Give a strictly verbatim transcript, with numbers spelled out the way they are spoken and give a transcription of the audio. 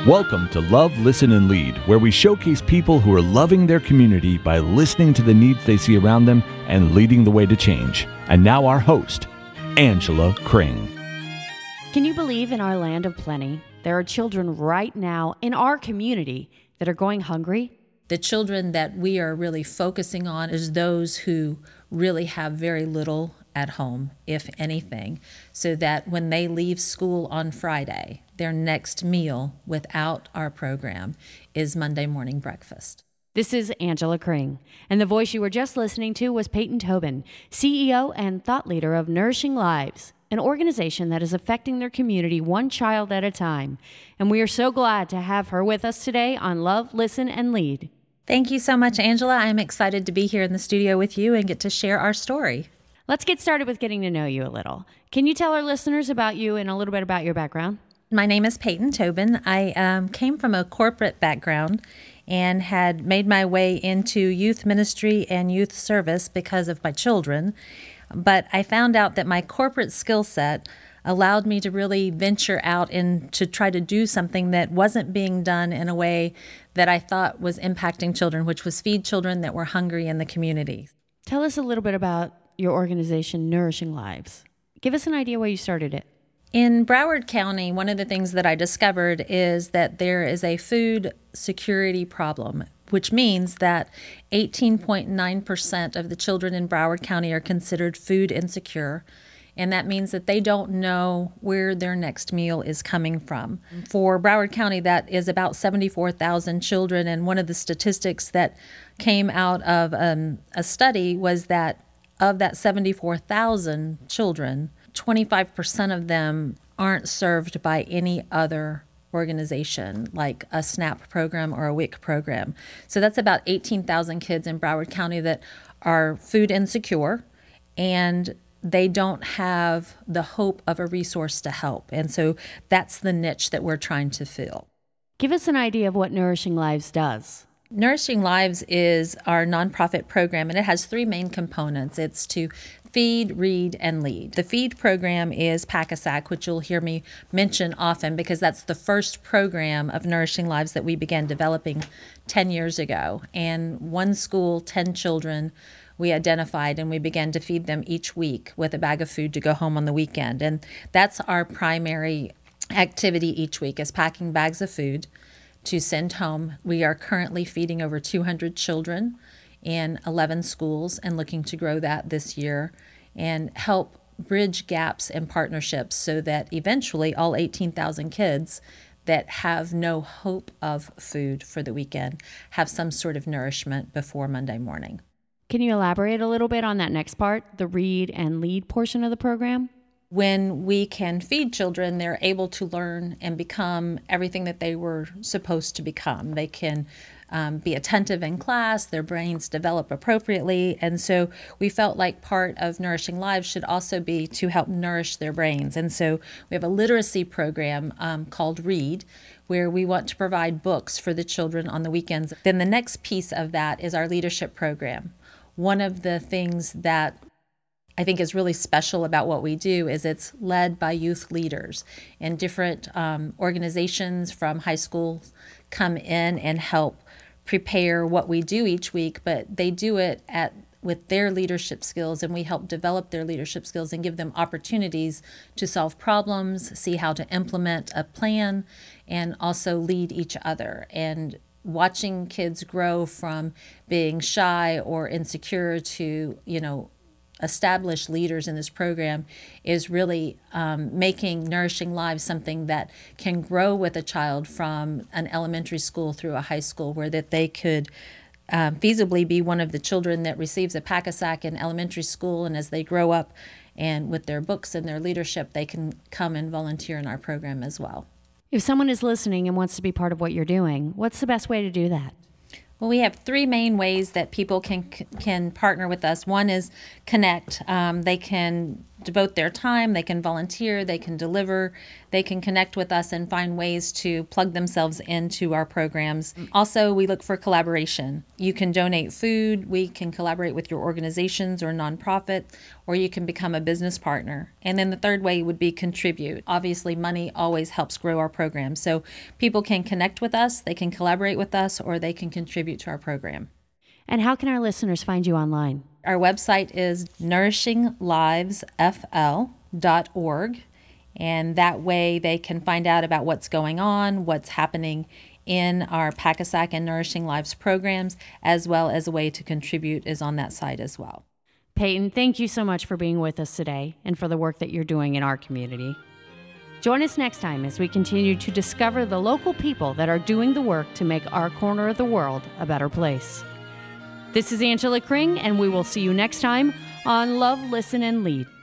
Welcome to Love, Listen, and Lead, where we showcase people who are loving their community by listening to the needs they see around them and leading the way to change. And now our host, Angela Kring. Can you believe in our land of plenty, there are children right now in our community that are going hungry? The children that we are really focusing on is those who really have very little at home, if anything, so that when they leave school on Friday, their next meal without our program is Monday morning breakfast. This is Angela Kring, and the voice you were just listening to was Peyton Tobin, C E O and thought leader of Nourishing Lives, an organization that is affecting their community one child at a time. And we are so glad to have her with us today on Love, Listen, and Lead. Thank you so much, Angela. I'm excited to be here in the studio with you and get to share our story. Let's get started with getting to know you a little. Can you tell our listeners about you and a little bit about your background? My name is Peyton Tobin. I um, came from a corporate background and had made my way into youth ministry and youth service because of my children. But I found out that my corporate skill set allowed me to really venture out and to try to do something that wasn't being done in a way that I thought was impacting children, which was feed children that were hungry in the community. Tell us a little bit about your organization, Nourishing Lives. Give us an idea why you started it. In Broward County, one of the things that I discovered is that there is a food security problem, which means that eighteen point nine percent of the children in Broward County are considered food insecure. And that means that they don't know where their next meal is coming from. For Broward County, that is about seventy-four thousand children. And one of the statistics that came out of um, a study was that of that seventy-four thousand children, twenty-five percent of them aren't served by any other organization, like a SNAP program or a W I C program. So that's about eighteen thousand kids in Broward County that are food insecure, and they don't have the hope of a resource to help. And so that's the niche that we're trying to fill. Give us an idea of what Nourishing Lives does. Nourishing Lives is our nonprofit program, and it has three main components. It's to feed, read, and lead. The feed program is Pack-A-Sack, which you'll hear me mention often because that's the first program of Nourishing Lives that we began developing ten years ago. And one school, ten children, we identified, and we began to feed them each week with a bag of food to go home on the weekend. And that's our primary activity each week, is packing bags of food to send home. We are currently feeding over two hundred children in eleven schools and looking to grow that this year and help bridge gaps and partnerships so that eventually all eighteen thousand kids that have no hope of food for the weekend have some sort of nourishment before Monday morning. Can you elaborate a little bit on that next part, the read and lead portion of the program? When we can feed children, they're able to learn and become everything that they were supposed to become. They can um, be attentive in class, their brains develop appropriately, and so we felt like part of Nourishing Lives should also be to help nourish their brains. And so we have a literacy program um, called Read, where we want to provide books for the children on the weekends. Then the next piece of that is our leadership program. One of the things that I think is really special about what we do is it's led by youth leaders, and different um, organizations from high school come in and help prepare what we do each week, but they do it at with their leadership skills, and we help develop their leadership skills and give them opportunities to solve problems, see how to implement a plan, and also lead each other. And watching kids grow from being shy or insecure to, you know, established leaders in this program is really um, making Nourishing Lives something that can grow with a child from an elementary school through a high school, where that they could um, feasibly be one of the children that receives a Pack-A-Sack in elementary school, and as they grow up and with their books and their leadership, they can come and volunteer in our program as well. If someone is listening and wants to be part of what you're doing, what's the best way to do that? Well, we have three main ways that people can can partner with us. One is connect. Um, they can devote their time, they can volunteer, they can deliver, they can connect with us and find ways to plug themselves into our programs. Also, we look for collaboration. You can donate food, we can collaborate with your organizations or nonprofit, or you can become a business partner. And then the third way would be contribute. Obviously, money always helps grow our program. So people can connect with us, they can collaborate with us, or they can contribute to our program. And how can our listeners find you online? Our website is nourishing lives f l dot org, and that way they can find out about what's going on, what's happening in our Pack a Sack and Nourishing Lives programs, as well as a way to contribute is on that site as well. Peyton, thank you so much for being with us today and for the work that you're doing in our community. Join us next time as we continue to discover the local people that are doing the work to make our corner of the world a better place. This is Angela Kring, and we will see you next time on Love, Listen, and Lead.